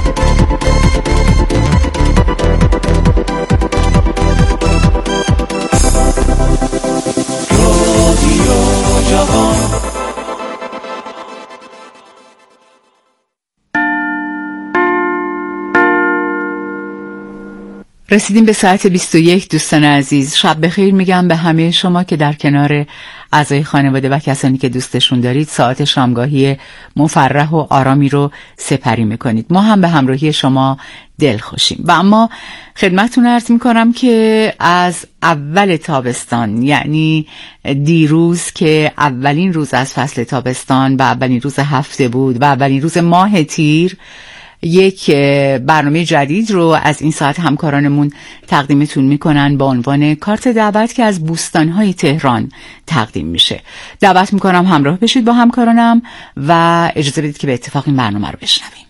رسیدیم به ساعت 21. دوستان عزیز، شب بخیر میگم به همه شما که در کنار اعضای خانواده و کسانی که دوستشون دارید ساعت شامگاهی مفرح و آرامی رو سپری میکنید. ما هم به همراهی شما دلخوشیم. و اما خدمتتون عرض میکنم که از اول تابستان، یعنی دیروز که اولین روز از فصل تابستان و اولین روز هفته بود و اولین روز ماه تیر، یک برنامه جدید رو از این ساعت همکارانمون تقدیمتون میکنن با عنوان کارت دعوت که از بوستانهای تهران تقدیم میشه. دعوت میکنم همراه بشید با همکارانم و اجازه بدید که به اتفاق این برنامه رو بشنویم.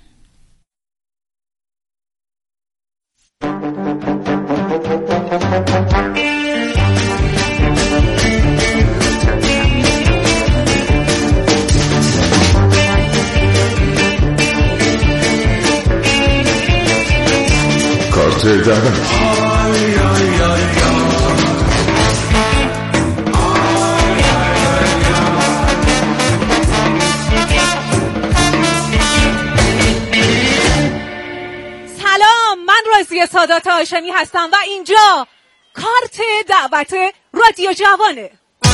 سلام، من رازیه سادات هاشمی هستم و اینجا کارت دعوت رادیو جوانه.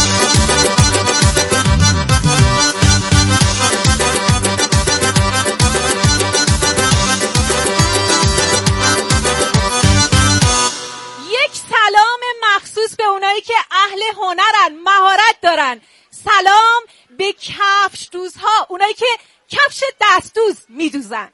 سلام مخصوص به اونایی که اهل هنرن، مهارت دارن. سلام به کفش دوزها، اونایی که کفش دستدوز میدوزن.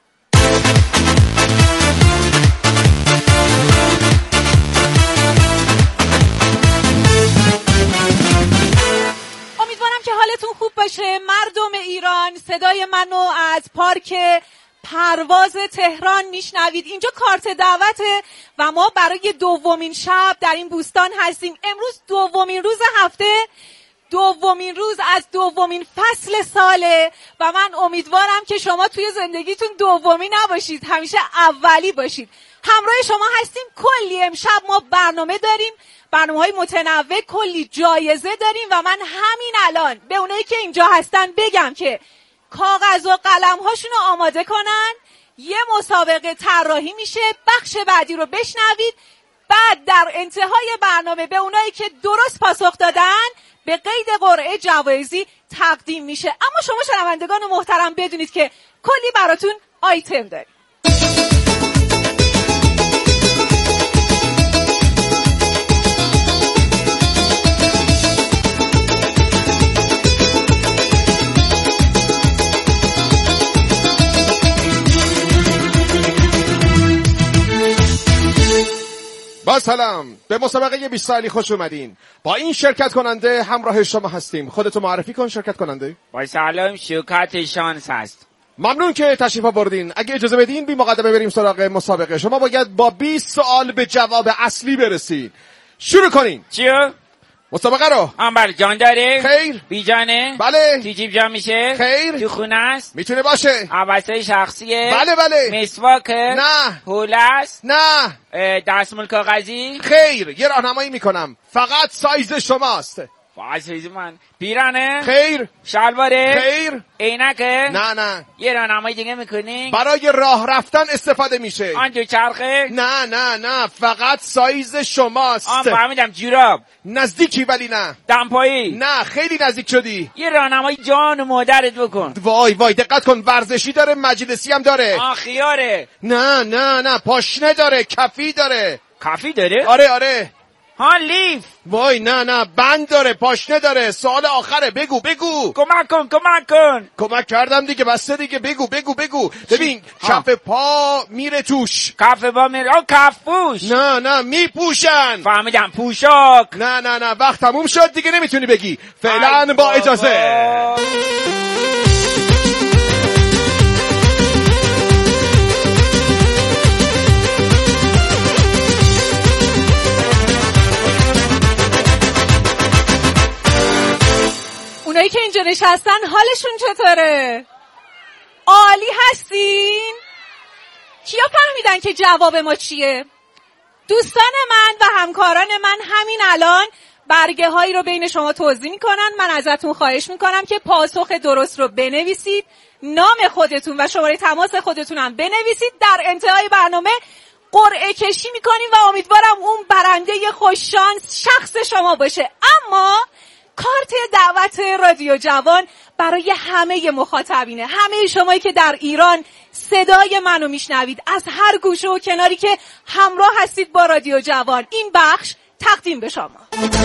امیدوارم که حالتون خوب باشه. مردم ایران، صدای منو از پارک پرواز تهران میشنوید. اینجا کارت دعوته و ما برای دومین شب در این بوستان هستیم. امروز دومین روز هفته، دومین روز از دومین فصل ساله و من امیدوارم که شما توی زندگیتون دومی نباشید، همیشه اولی باشید. همراه شما هستیم. کلی امشب ما برنامه داریم، برنامه‌های متنوع، کلی جایزه داریم و من همین الان به اونایی که اینجا هستن بگم که کاغذ و قلم هاشون رو آماده کنن. یه مسابقه طراحی میشه، بخش بعدی رو بشنوید. بعد در انتهای برنامه به اونایی که درست پاسخ دادن به قید قرعه جوایزی تقدیم میشه. اما شما شنوندگان محترم بدونید که کلی براتون آیتم داریم. با سلام، به مسابقه 20 سالی خوش اومدین. با این شرکت کننده همراه شما هستیم. خودتو معرفی کن شرکت کننده. با سلام، شوکت شانس هست. ممنون که تشریف آوردین. اگه اجازه بدین بی مقدمه بریم سراغ مسابقه. شما باید با 20 سوال به جواب اصلی برسید. شروع کنین. چیو؟ مسابقه رو. بله، جان داره؟ خیر. بی جانه؟ بله. تو جیب جا میشه؟ خیر. تو خونه است؟ میتونه باشه. عباسه شخصیه؟ بله. مسواک؟ نه. حوله است؟ نه. دستمال کاغذی؟ خیر. یه راهنمایی میکنم، فقط سایز شماست. سایز من. پیرانه؟ خیر. شلواره؟ خیر. عینکه؟ نه. یه راهنمایی دیگه میکنی؟ برای راه رفتن استفاده میشه. آن دو چرخه؟ نه، فقط سایز شماست. فهمیدم. جوراب؟ نزدیکی ولی نه. دمپایی؟ نه، خیلی نزدیک شدی. یه راهنمایی جان و مادرت بکن. وای دقت کن، ورزشی داره، مجلسی هم داره. خیاره؟ نه، پاشنه داره، کفی داره. کافی داره؟ آره. ها، لیف؟ وای نه، بند داره، پاشنه داره. سوال آخره، بگو. کمک کن. کمک کردم دیگه، بسته دیگه. بگو. ببین، کف پا میره توش. کف پا میره؟ کف پوش؟ نه، میپوشن. فهمیدم، پوشاک. نه، وقت تموم شد دیگه، نمیتونی بگی. فعلا با اجازه. اونایی که اینجا نشستن حالشون چطوره؟ عالی هستین؟ کیا فهمیدن که جواب ما چیه؟ دوستان من و همکاران من همین الان برگه هایی رو بین شما توزیع میکنن. من ازتون خواهش میکنم که پاسخ درست رو بنویسید، نام خودتون و شماره تماس خودتون هم بنویسید. در انتهای برنامه قرعه کشی میکنیم و امیدوارم اون برنده خوششانس شخص شما باشه. اما کارت دعوت رادیو جوان برای همه مخاطبینه، همه شمایی که در ایران صدای منو میشنوید از هر گوشه و کناری که همراه هستید با رادیو جوان. این بخش تقدیم به شما.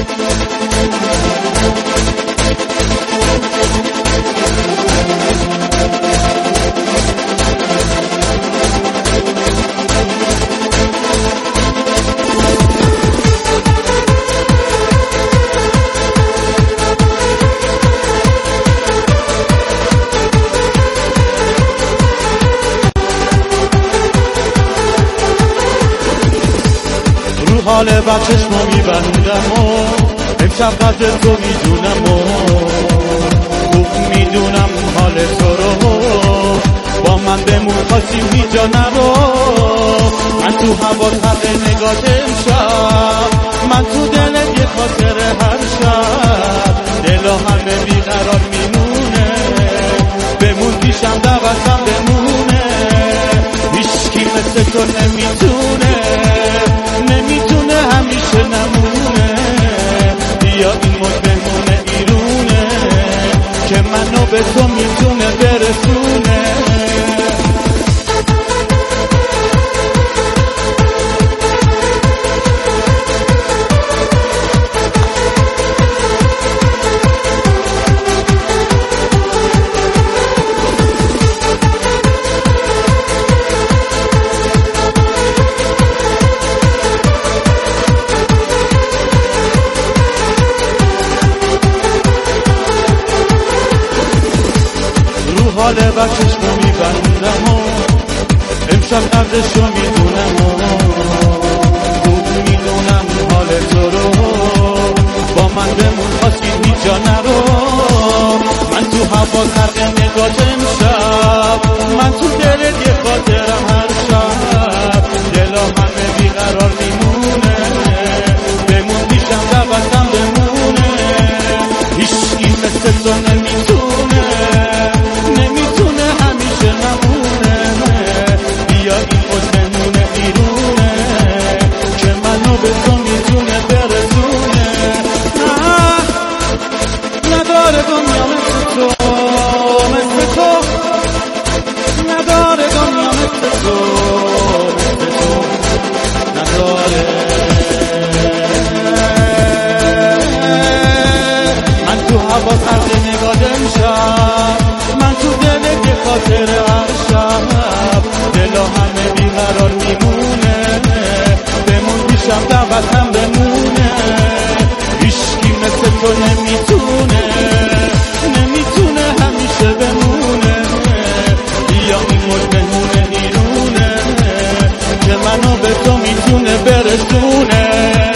حال بچشمو میبندم و امشب قدر تو میدونم و خوب میدونم حال تو رو، با من بمون خواستیم اینجا نرو. من تو هوا تب نگات امشب، من تو دلت یه خاطر هر شب، دلا همه بیقرار میمونه، بمون پیشم دعوتم بمونه. هیچکی مثل تو نمیتونه همیشه نمونه. بیا این مد بمونه ایرونه که منو به تو میتونه برسونه. حال بچشمو میبندم و امشب قدرشو میدونم و خوب میدونم حال تو رو، با من بمون خواستی اینجا نرو. من تو هوا ترق نگات امشب، من تو دلت یه خاطرم هر شب، دلا همه بیقرار میمونه، بمون پیشم دعوتم بمونه. هیچکی مثل تو نمیتونه همیشه نمونه. بیا این مد بمونه ایرونه که منو به تو میتونه برسونه. نداره دنیا مثل تو، نداره دنیا مثل تو، نداره. من تو هوا ترق نگات امشب، من تو دلت یه خاطر هر شب، دلا همه بیقرار میمونه، بمون پیشم دعوتم بمونه. هیچکی مثل تو نمیتونه همیشه بمونه. بیا این مد بمونه ایرونه که منو به تو میتونه برسونه.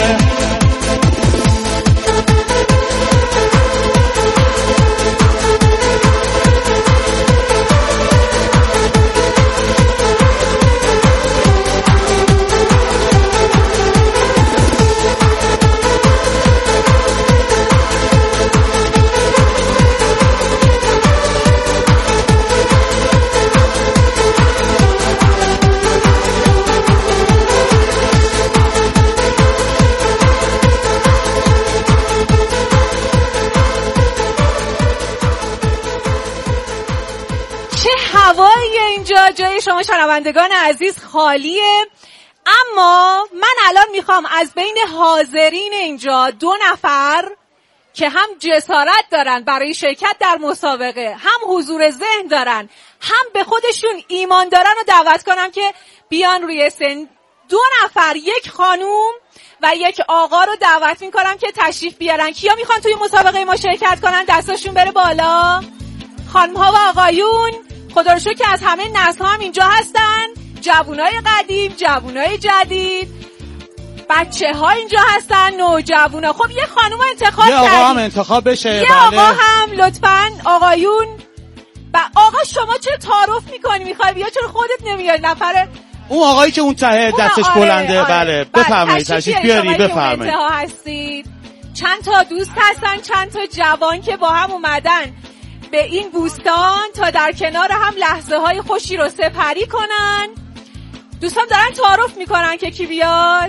جای شما شنوندگان عزیز خالیه. اما من الان میخوام از بین حاضرین اینجا 2 نفر که هم جسارت دارن برای شرکت در مسابقه، هم حضور ذهن دارن، هم به خودشون ایمان دارن و دعوت کنم که بیان روی سن. 2 نفر، یک خانوم و یک آقا رو دعوت میکنم که تشریف بیارن. کیا میخوان توی مسابقه ما شرکت کنن؟ دستاشون بره بالا. خانم ها و آقایون، خدا رو شکر که از همه نسل هم اینجا هستن، جوونای قدیم، جوونای جدید، بچه ها اینجا هستن، نوجوانا. خب یه خانوم انتخاب کردیم، یه آقا هم انتخاب بشه. یه آقا هم لطفاً. آقایون آقا شما چرا تعارف میکنی؟ میخوای بیا، چرا خودت نمیای؟ نفر اون آقایی که اون ته دستش بلنده. بله بفرمایید تشریف بیارید بفرمایید. هستید چند تا دوست هستن، چند تا جوان که با هم اومدن به این بوستان تا در کنار هم لحظه های خوشی رو سپری کنن. دوستان دارن تعارف میکنن که کی بیاد.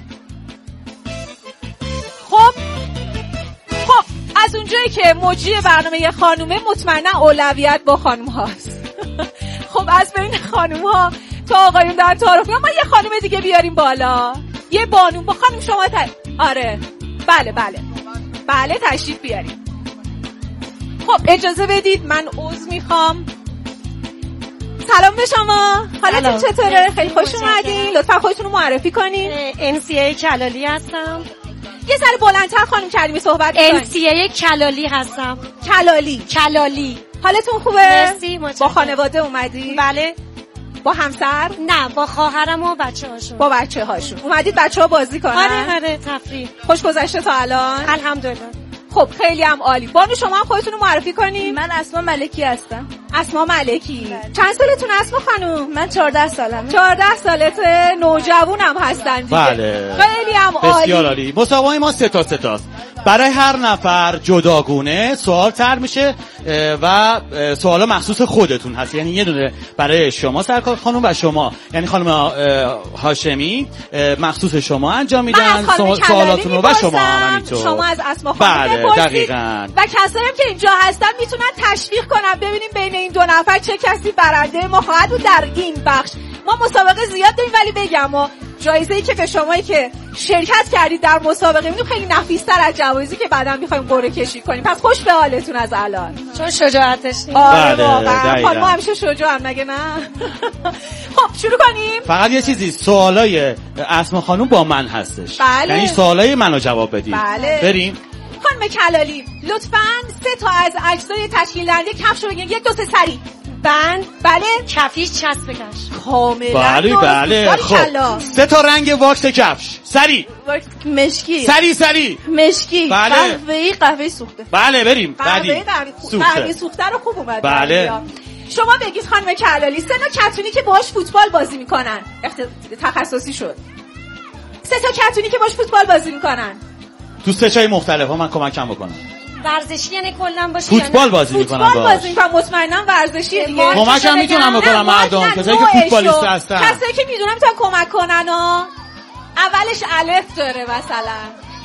خب از اونجایی که مجری برنامه یه خانومه مطمئنا اولویت با خانوم هاست. خب از بین خانوم ها تا آقایون دارن تعارف میکنن، ما یه خانوم دیگه بیاریم بالا. یه بانو با خانوم شما آره بله تشریف بیاریم. خب اجازه بدید من عذر میخوام. سلام به شما، حالتون چطوره؟ خیلی خوش اومدین. لطفا خودتون رو معرفی کنین. NCA کلالی هستم. یه ذره بلندتر خانم کریمی صحبت کنین. NCA کلالی هستم. کلالی. حالتون خوبه؟ مرسی. با خانواده اومدی؟ بله. با همسر؟ نه، با خواهرم و بچه‌هاشون. با بچه‌هاشون. اومدید بچه‌ها بازی کنن؟ آره تفریح. خوش گذشته تا الان؟ الحمدلله. خب خیلی هم عالی. بانو شما هم خودتون رو معرفی کنین. من اسما ملکی هستم. اسما ملکی. چند سالتون اسما خانم؟ من 14 سالمه. 14 سالته، نوجوانم هستن دیگه. بله. خیلی هم عالی. بسیار عالی. مسابقه ما 3 تا 3 تاست. برای هر نفر جداگونه سوال طرح میشه و سوالا مخصوص خودتون هست. یعنی یه دونه برای شما سرکار خانم و شما، یعنی خانم هاشمی مخصوص شما انجام میدن سوالاتون رو و شما هم همینطور. شما از اسما خانم بله دقیقاً. و کسایی که اینجا هستن میتونن تشویق کنن ببینیم بین این دو نفر چه کسی برنده ما خواهد بود در این بخش. ما مسابقه زیاد داریم ولی بگم ما جایزه‌ای که به شمایی که شرکت کردید در مسابقه میدونم خیلی نفیس‌تر از جوایزی که بعداً می‌خوایم قرعه کشی کنیم. پس خوش به حالتون از الان. چون شجاعت داشتین. آره واقعا. خانم همیشه شجاعن مگه نه؟ خب شروع کنیم. فقط یه چیزی، سوالای اسما خانم با من هستش. بله. یعنی سوالای منو جواب بدید. بله. بریم. خانم کلالی لطفاً 3 تا از عکسای تشکیل دهنده کفش رو بگین. 1 2 3 سری. بند. بله. کفیش چسب کش. کاملا. بله. خب 3 تا رنگ واکس کفش. سری. مشکی. سری. مشکی. بله. قهوه‌ای سوخته. بله بریم. بعدی. قهوه سوخته رو خوب اومد. بله. شما بگید خانم کلالی 3 تا کتونی که باهاش فوتبال بازی میکنن. تخصصی شد. 3 تا کتونی که باهاش فوتبال بازی میکنن. تو 3 جای مختلف من کمکم بکنم. ورزشی یعنی کلا باشه. فوتبال بازی میکنن. فوتبال بازی میکنن مطمئنا ورزشی دیگه. کمکم میتونم بکنم مردم کسایی که فوتبالیست هستن. کسایی که میدونم میتونن کمک کنن ها. اولش الف داره مثلا.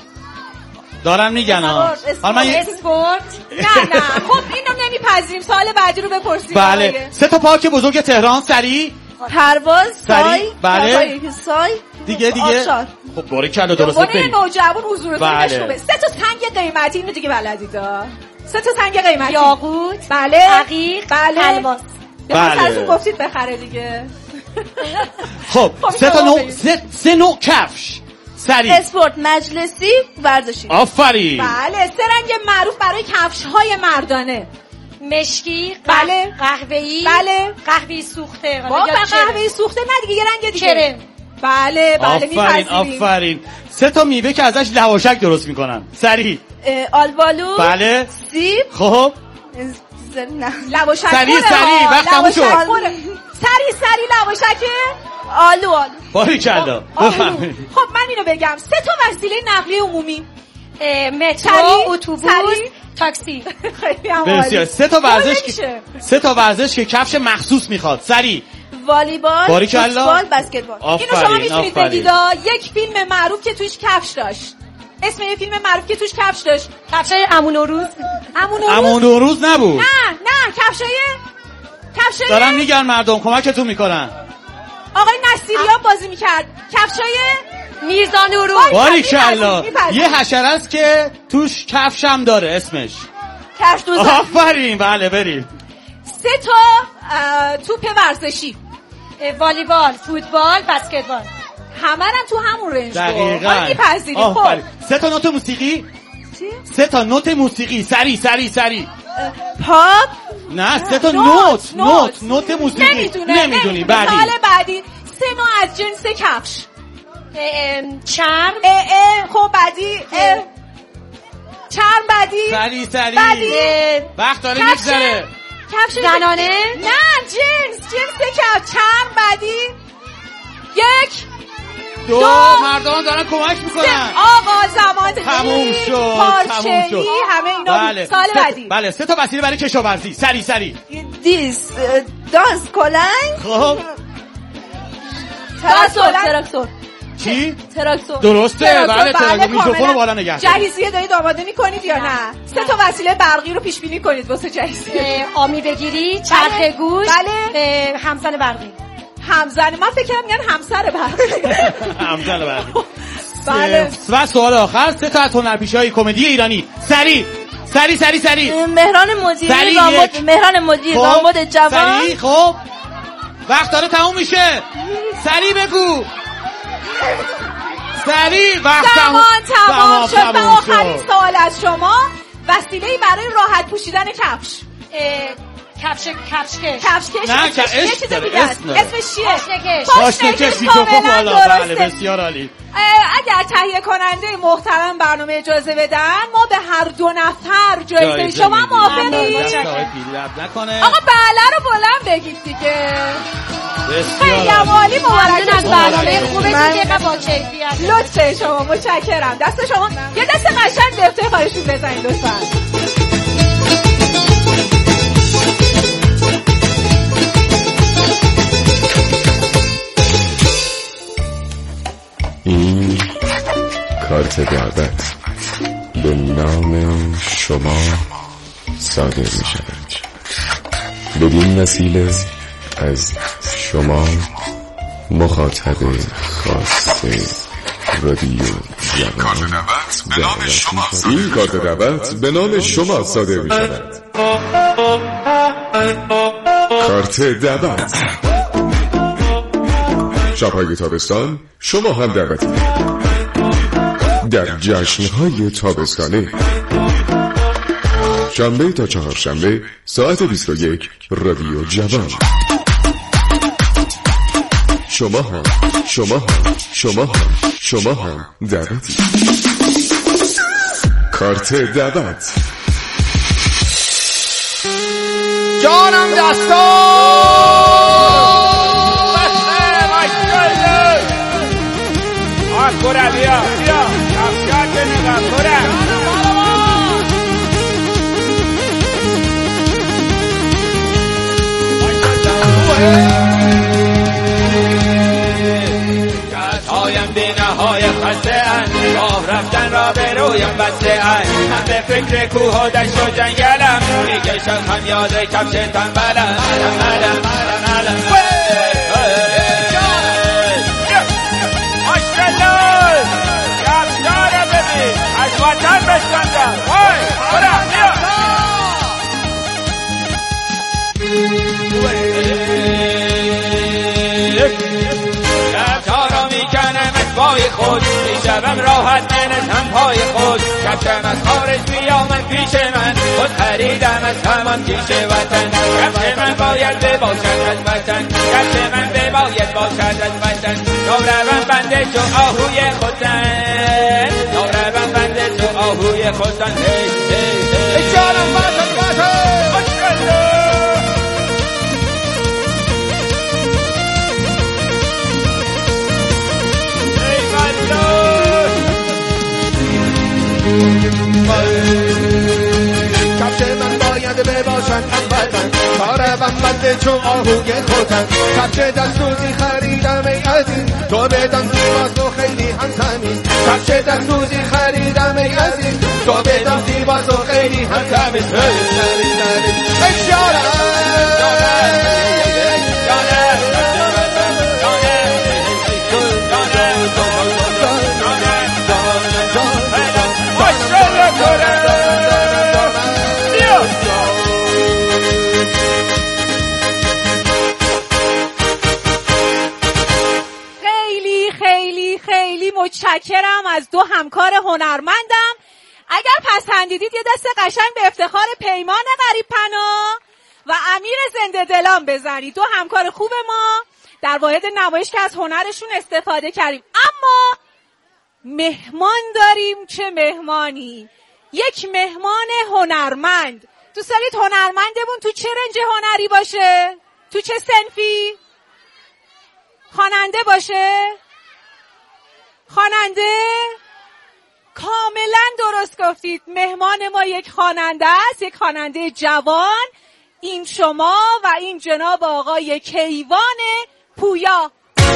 دارن میگن ها. اسپورت. نه خب اینو نمیپذیریم. سوال بعدی رو بپرسید. بله. 3 تا پارک بزرگ تهران. سری. پرواز. سای. بله. سای. دیگه خب باریکلا درست بگید. نوجوان حضورتون بله. 3 تا سنگ قیمتی اینو دیگه بلدید. 3 تا سنگ قیمتی. یاقوت. بله. عقیق. بله. الماس. بله. گفتید بخره دیگه. خب 3 نوع کفش. سری. اسپورت، مجلسی، ورزشی. آفرین. بله 3 رنگ معروف برای کفش های مردانه. مشکی. بله. قهوه‌ای. بله. قهوه‌ای سوخته. با قهوه‌ای سوخته نه دیگه، یه رنگ دیگه. کرم. بله میپذیریم. آفرین. 3 تا میوه که ازش لواشک درست میکنن. سری. آلبالو. بله. سیب. خب نه لواشک. سری وقت تموم شد. سری لواشک. آلو. باریکلا. بفرمایید. خب من اینو بگم 3 تا وسیله نقلیه عمومی. مترو، اتوبوس، تاکسی. خیلی هم عالی. 3 تا ورزش که کفش مخصوص میخواد. سری. والیبال، فوتبال، بسکتبال. اینو شما میتونید بگید. یک فیلم معروف که توش کفش داشت. اسم یه فیلم معروف که توش کفش داشت. کفشای عمو نوروز. عمو نوروز نبود. نه کفشای دارن میگن مردم کمکتون میکنن. آقای نصیریان بازی میکرد. کفشای میرزا نوروز. باریکلا. یه حشره است که توش کفش هم داره اسمش. کفش دوزن. آفرین. بله بریم. 3 تا توپ ورزشی. والیبال، فوتبال، بسکتبال. همه هم تو همون رنج بود. دقیقاً. میپذیریم. خب 3 تا نوت موسیقی. چی؟ 3 تا نوت موسیقی. سری. پاپ. نه 3 تا نوت موسیقی. نمیدونی. بعدی. سوال بعدی 3 نوع از جنس کفش. چرم. خب بعدی چرم. بعدی سری. وقت داره میگذره. کفش زنانه. نه جنس کفش. چرم. بعدی 1 دو مردان دارن کمک میکنن. آقا زمان تموم شد. پارچه‌ای همه اینا بله. سال بعدی. بله 3 تا وسیله برای کشاورزی. سری دیس دانس کلنگ خب تراکتور چی؟ تراکتور درسته. بله تراکتور. میکروفون رو کاملا. بالا نگه. جهیزیه دارید آماده میکنید یا نه؟ 3 تا وسیله برقی رو پیش بینی کنید واسه جهیزیه. آمی بگیری، چرخ گوش، بله. همزن برقی. همزن من فکر کنم میگن همسر برقی. همزن برقی. بله. و سوال آخر 3 تا از هنرپیشه‌های کمدی ایرانی. سری مهران مدیر داماد جوان. سری. خب وقت داره تموم میشه. سری بگو. سری وقت تمام شد. و آخرین سوال از شما وسیله‌ای برای راحت پوشیدن کفش. کفشکش. نه که اسمش چیه؟ پاشنکش. میکروفون بالا. بله بسیار عالی. اگر تهیه کننده محترم برنامه اجازه بدن ما به هر 2 نفر جایزه شما موافقید؟ آقا بله رو بلند بگید دیگه. خیلی عالی. مبارک از برنامه خوبه دیگه با کیفیت. لطفه شما. متشکرم. دست شما یه دست قشنگ به افتخارشون بزنید لطفا. این کارت دعوت به نام شما صادر می شود. بدین وسیله از شما مخاطب خاص رادیو جوان این کارت دعوت به نام شما صادر می شود. کارت دعوت. شب‌های تابستان شما هم دعوتی در جشن‌های تابستانه. شنبه تا چهارشنبه ساعت 21 رادیو جوان. شما هم دعوتی. کارت دعوت. جانم دستا کره بیا کفشات نگاه کره هایم دینه های خسته ان راه رفتن را به رویم بسته ان من به فکر کوه و دشت و جنگلم میکشم هم یاد کفش تنبلم از وطن بشکندم وای برم بیا کفشا را میکنم از پای خود میشوم راحت ننشم پای خود کفشم از خارج بیامد پیش من خود خریدم از همان کیش وطن کفش من باید بباشد از وطن کفش من بباید باشد از وطن نورم بنده چون آهوی خودن نورم بنده چون آهوی خودن ای جانم وطن کفش من باید بباشد وطن کارم بنده چون آهوی خودم کفش دستوزی خریدم ای عزیز تو بدان زیباست و خیلی هم تمیز کفش دستوزی خریدم ای عزیز تو بدان زیباست و خیلی هم تمیز ای متشکرم از 2 همکار هنرمندم. اگر پسندیدید یه دست قشنگ به افتخار پیمان غریب پناه و امیر زنده دلان بزنید. 2 همکار خوب ما در واحد نمایش که از هنرشون استفاده کردیم. اما مهمان داریم. چه مهمانی؟ یک مهمان هنرمند. دوست دارید هنرمندمون تو چه رنج هنری باشه؟ تو چه صنفی؟ خواننده باشه؟ خواننده؟ کاملا درست گفتید. مهمان ما یک خواننده است، یک خواننده جوان. این شما و این جناب آقای کیوان پویا.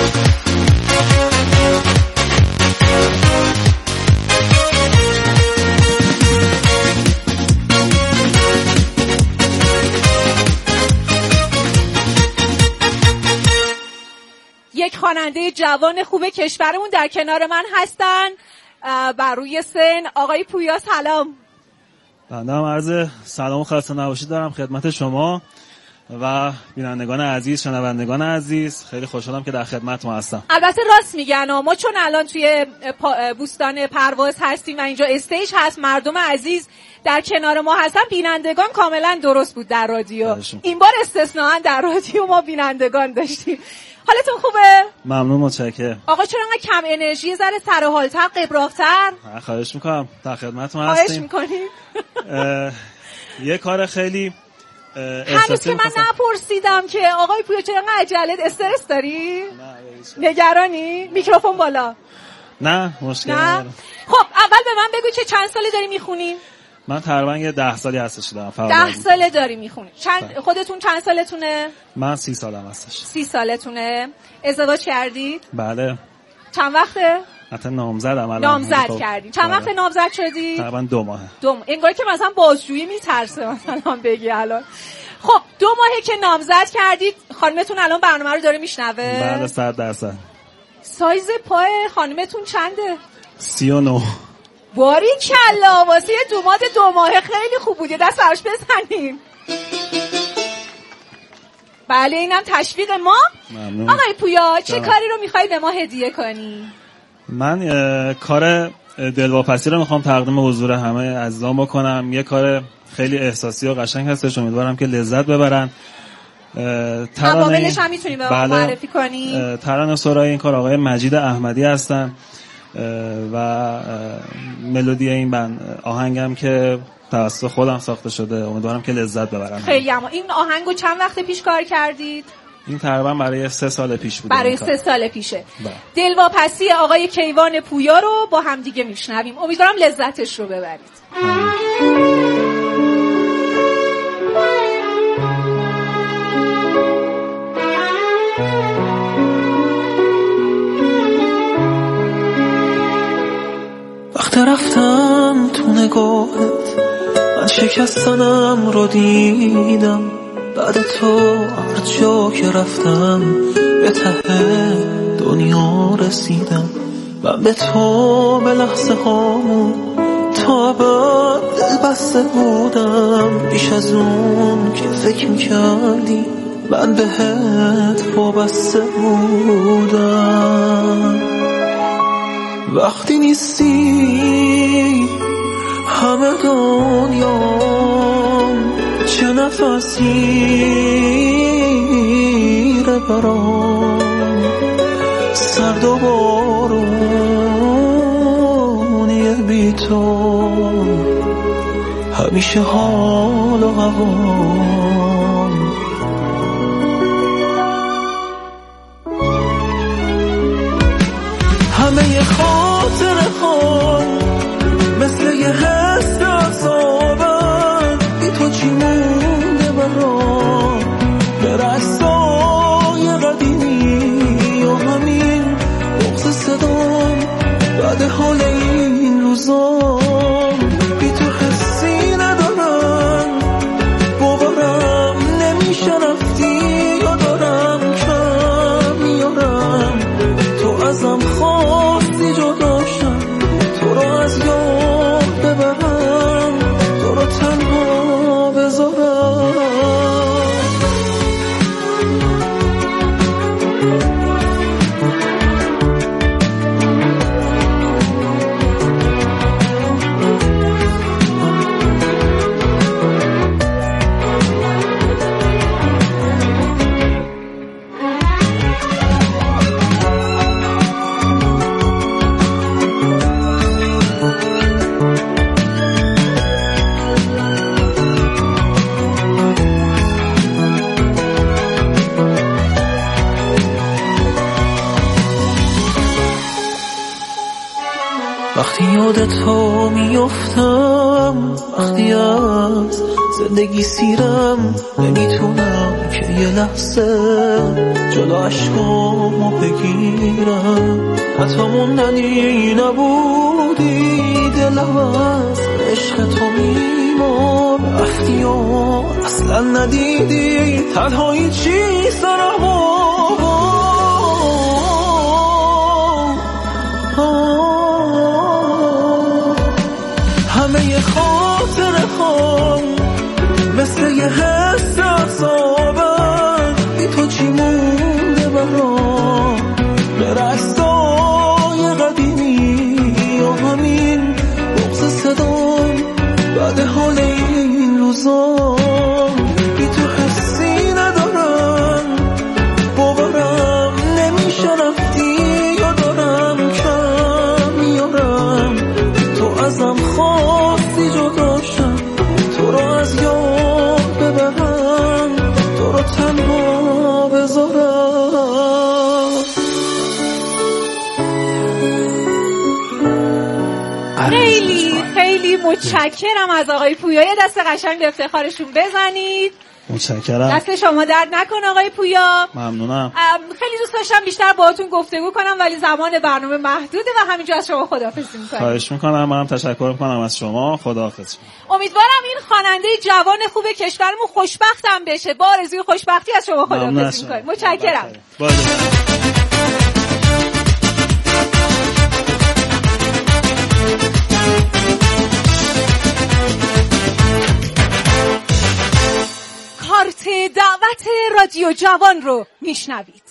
یک خواننده جوان خوب کشورمون در کنار من هستن بر روی سن. آقای پویا سلام. بنده هم عرض سلام و خسته نباشید دارم خدمت شما و بینندگان عزیز، شنوندگان عزیز. خیلی خوشحالم که در خدمت ما هستم. البته راست میگن ما چون الان توی بوستان پرواز هستیم و اینجا استیج هست، مردم عزیز در کنار ما هستن. بینندگان کاملا درست بود در رادیو. این بار استثناء در رادیو ما بینندگان داشتیم. حالتون خوبه؟ ممنون، متشکرم. آقا چرا انقدر کم انرژی، ذره سر حالتر، قبراق‌تر؟ خواهش میکنم، در خدمتتون هستیم. خواهش میکنیم. یه کار خیلی هنوز که من نپرسیدم که آقای پویا چرا انقدر عجله، استرس داری؟ نه. نگرانی؟ میکروفون بالا. نه مشکل نداره. خب اول به من بگو که چند ساله داری میخونی؟ من تقریبا یه 10 سالی هستش دارم. 10 ساله داری میخونی. خودتون چند سالتونه؟ من 30 سالم هستش. 30 سالتونه. ازدواج کردید؟ بله. چند وقته؟ حتی نامزدم الان. نامزد کردی. چند وقت نامزد شدی؟ تقریبا 2 ماه. انگار که مثلا بازجویی میترسه مثلا بگی الان. خب 2 ماهه که نامزد کردید. خانمتون الان برنامه رو داره میشنوه؟ بله 100%. سایز پای خانمتون چنده؟ 39. باریکلا، واسه یه دوماد 2 ماهه خیلی خوب بود. یه دست براش بزنیم. بله اینم تشویق ما. ممنون. آقای پویا چه کاری رو میخوای به ما هدیه کنی؟ من کار دلواپسی رو میخوام تقدیم حضور همه عزیزان بکنم. یه کار خیلی احساسی و قشنگ هستش، امیدوارم که لذت ببرن. عواملش هم میتونی به ما معرفی کنی؟ ترانه سرای این کار آقای مجید احمدی هستن و ملودی این آهنگم که توسط خودم ساخته شده. امیدوارم که لذت ببرن. خیلی اما این آهنگو چند وقت پیش کار کردید؟ این تقریبا برای 3 سال پیش بود. برای 3 سال پیشه. دلواپسی آقای کیوان پویا رو با هم دیگه میشنویم. امیدوارم لذتش رو ببرید. وقت رفتم تو نگاهت من شکستنم رو دیدم، بعد تو هر جا که رفتم به ته دنیا رسیدم. من به تو به لحظه هامون تا ابد دل بسته بودم، بیش از اون که فکر میکردی من بهت وابسته بودم. وقتی نیستی همه دنیام چه نفسیره برام، سرد و بارونی بی تو همیشه حال و هوام. همه خاطره ها مثل یه حس عذابن، بی تو چی مونده برام، به رقصای قدیمی و همین بغض صدام بعد حال این روزام. بی تو حسی ندارم، باورم نمیشه رفتی یا دارم کم میارم. تو ازم خواستی جداشم، تو رو از یاد ببرم، تو رو تنها بذارم. وقتی یاد تو میفتم، وقتی از زندگی سیرم نمیتونم که یه لحظه جلو عشقامو بگیرم. حتی موندنی نبودی، دلم از عشق تو میمار. رفتی و اصلا ندیدی تنهایی چی سرم. همه خاطره ها مثل یه حس عذابن، بی تو چی مونده برام؟ برستای قدیمی یا همین بغض صدام بعد حال این روزا. بی تو حسی ندارم، باورم نمیشه رفتی یا دارم کم میارم. تو ازم خواستی جداشم، تو رو از یاد ببرم، تو رو تنها بذارم. خیلی متشکرم از آقای پویا. یه دست قشنگ به افتخارشون بزنید. متشکرم. دست شما درد نکنه آقای پویا. ممنونم. خیلی دوست داشتم بیشتر باهاتون گفتگو کنم ولی زمان برنامه محدوده و همینجا از شما خداحافظی می‌کنم. خواهش میکنم. منم تشکر میکنم از شما. خداحافظ. امیدوارم این خواننده جوان خوب کشورمون خوشبختم بشه. با آرزوی خوشبختی از شما خداحافظی می‌کنم. متشکرم. کارت دعوت رادیو جوان رو میشنوید.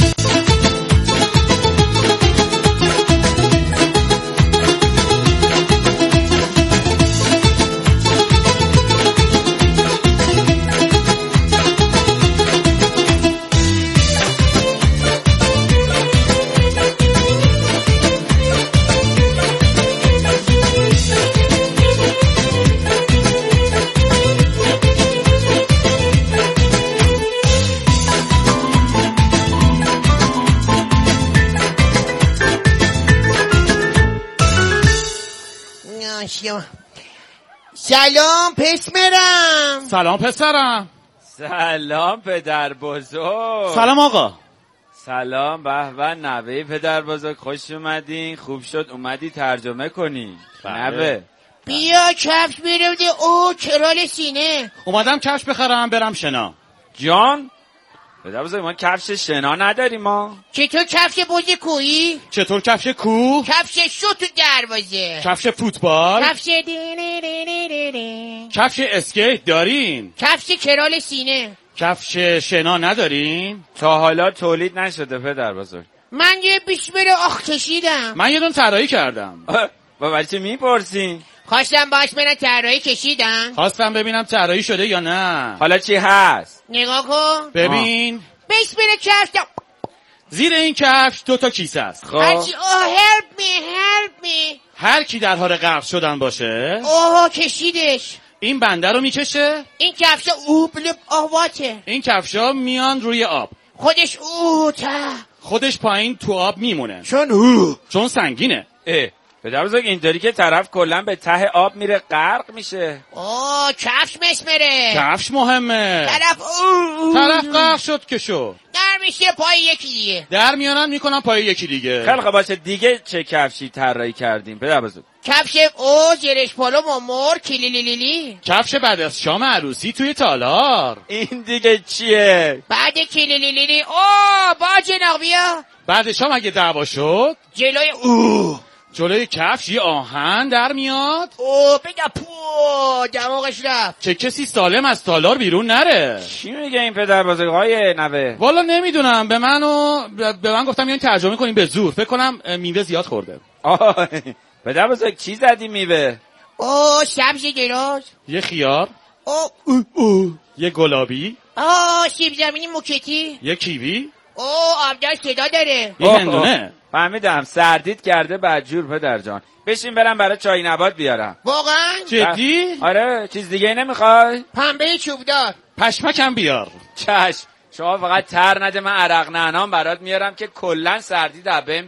سلام پسرم. سلام پسرم. سلام پدر بزرگ. سلام آقا. سلام به نوه پدر بزرگ، خوش اومدین. خوب شد اومدی ترجمه کنی. نوه بیا کفش بده. او کرال سینه. اومدم کفش بخرم برم شنا. جان پدر بزرگ ما کفش شنا نداریم ما. چطور کفش بازی کویی؟ چطور کفش کو؟ کفش شو تو دروازه. کفش فوتبال؟ کفش کفش اسکیت دارین؟ کفش کرال سینه. کفش شنا ندارین؟ تا حالا تولید نشده پدر بزرگ. من یه بیشمیر آخ کشیدم. من یه دون طراحی کردم. با بچه میپرسین؟ خواستم باش برن طراحی کشیدن. خواستم ببینم طراحی شده یا نه. حالا چی هست؟ نگاه کن ببین. بیشمیر کفش. زیر این کفش 2 تا کیسه است. خب help me. هر کی در حال غرق شدن باشه کشیدش. این بنده رو میکشه. این کفش اوبلب آواته. این کفشا میان روی آب. خودش پایین تو آب میمونه. چون سنگینه. پدر بزرگ اینطوری که طرف کلا به ته آب میره غرق میشه. کفش مسمره. کفش مهمه. طرف غرق شد که شد. در میشه پای یکی دیگه. در میانن میکنن پای یکی دیگه. خیلی باشه دیگه چه کفشی طراحی کردیم پدر بزرگ؟ کفش زرش پالو مامور کلیلیلیلی. کفش بعد از شام عروسی توی تالار. این دیگه چیه؟ بعد کلیلیلیلی با جناق بیا. بعد شام اگه دعوا شد جلوی کفش یه آهن در میاد. بگه دماغش رفت. چه کسی سالم از تالار بیرون نره. چی میگه این پدر بزرگای نوه؟ والا نمیدونم. به من گفتم یعنی ترجمه کنیم به زور. فکر کنم میوه زیاد خورده. پدر بزرگ چی زدی میوه؟ سبز گراز. یه خیار. یه گلابی. سیب زمینی موکتی. یه کیوی. آبدار صدا داره. یه هندونه. فهمیدم سردید کرده بدجور پدر جان. بشین برم برای چای نبات بیارم. واقعا؟ جدی؟ آره چیز دیگه نمیخوای؟ پنبه چوبدار. پشمکم بیار. چشم. شما فقط تر نده من عرق نعنام برات میارم که کلا سردی در بهم